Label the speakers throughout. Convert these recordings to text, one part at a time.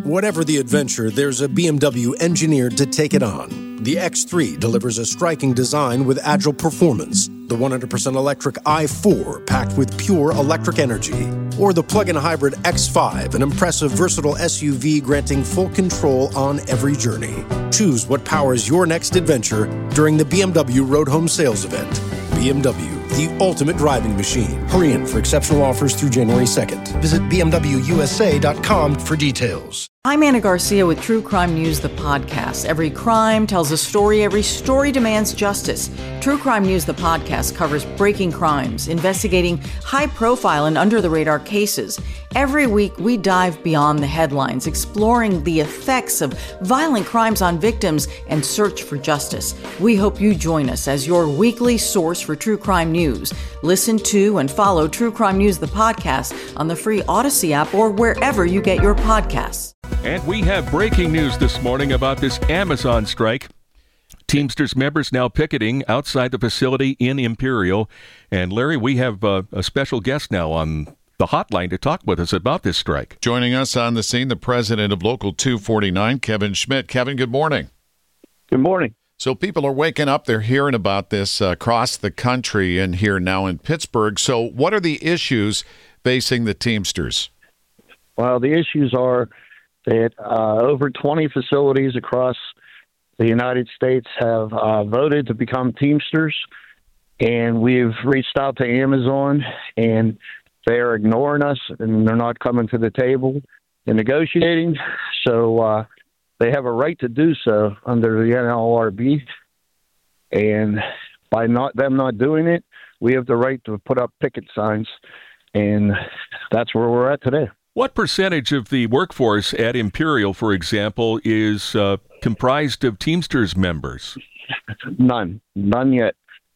Speaker 1: Whatever the adventure, there's a BMW engineered to take it on. The X3 delivers a striking design with agile performance. The 100% electric i4 packed with pure electric energy. Or the plug-in hybrid X5, an impressive, versatile SUV granting full control on every journey. Choose what powers your next adventure during the BMW Road Home Sales Event. BMW, the ultimate driving machine. Hurry in for exceptional offers through January 2nd. Visit bmwusa.com for details.
Speaker 2: I'm Anna Garcia with True Crime News, the podcast. Every crime tells a story. Every story demands justice. True Crime News, the podcast, covers breaking crimes, investigating high-profile and under-the-radar cases. Every week, we dive beyond the headlines, exploring the effects of violent crimes on victims and search for justice. We hope you join us as your weekly source for true crime news. Listen to and follow True Crime News, the podcast, on the free Odyssey app or wherever you get your podcasts.
Speaker 3: And we have breaking news this morning about this Amazon strike. Teamsters members now picketing outside the facility in Imperial. And Larry, we have a special guest now on the hotline to talk with us about this strike.
Speaker 4: Joining us on the scene, the president of Local 249, Kevin Schmidt. Kevin, good morning.
Speaker 5: Good morning.
Speaker 4: So people are waking up. They're hearing about this across the country and here now in Pittsburgh. So what are the issues facing the Teamsters?
Speaker 5: Well, the issues are that over 20 facilities across the United States have voted to become Teamsters, and we've reached out to Amazon, and they're ignoring us, and they're not coming to the table and negotiating. So they have a right to do so under the NLRB, and by them not doing it, we have the right to put up picket signs, and that's where we're at today.
Speaker 3: What percentage of the workforce at Imperial, for example, is comprised of Teamsters members?
Speaker 5: None yet.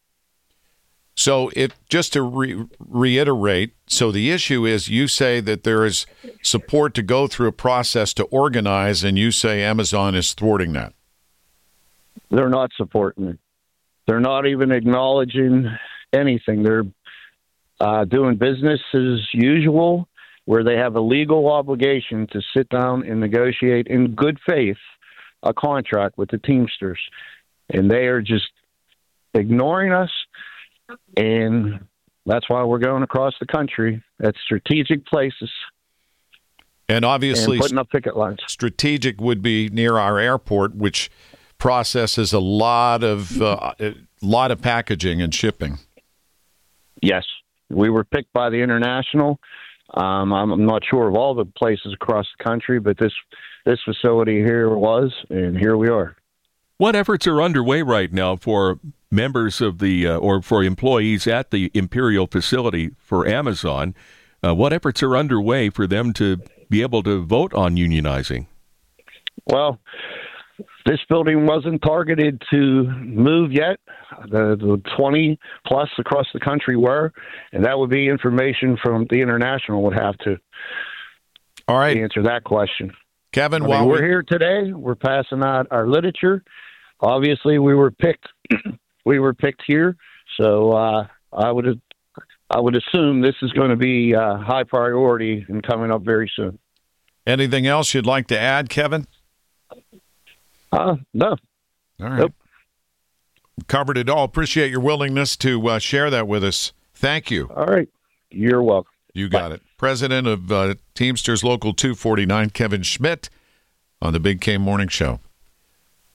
Speaker 4: So just to reiterate, so the issue is you say that there is support to go through a process to organize, and you say Amazon is thwarting that.
Speaker 5: They're not supporting it. They're not even acknowledging anything. They're doing business as usual, where they have a legal obligation to sit down and negotiate in good faith a contract with the Teamsters. And they are just ignoring us, and that's why we're going across the country at strategic places.
Speaker 4: And obviously,
Speaker 5: and putting up picket lines.
Speaker 4: Strategic would be near our airport, which processes a lot of packaging and shipping.
Speaker 5: Yes. We were picked by the International. I'm not sure of all the places across the country, but this facility here was, and here we are.
Speaker 3: What efforts are underway right now for members of the or for employees at the Imperial facility for Amazon? What efforts are underway for them to be able to vote on unionizing?
Speaker 5: Well, this building wasn't targeted to move yet. The 20 plus across the country were, and that would be information from the International would have to answer that question.
Speaker 4: Kevin,
Speaker 5: while we're here today, we're passing out our literature. Obviously, we were picked. We were picked here, so I would assume this is going to be high priority and coming up very soon.
Speaker 4: Anything else you'd like to add, Kevin?
Speaker 5: No.
Speaker 4: All right.
Speaker 5: Nope.
Speaker 4: Covered it all. Appreciate your willingness to share that with us. Thank you.
Speaker 5: All right. You're welcome.
Speaker 4: You got it. President of Teamsters Local 249, Kevin Schmidt, on the Big K Morning Show.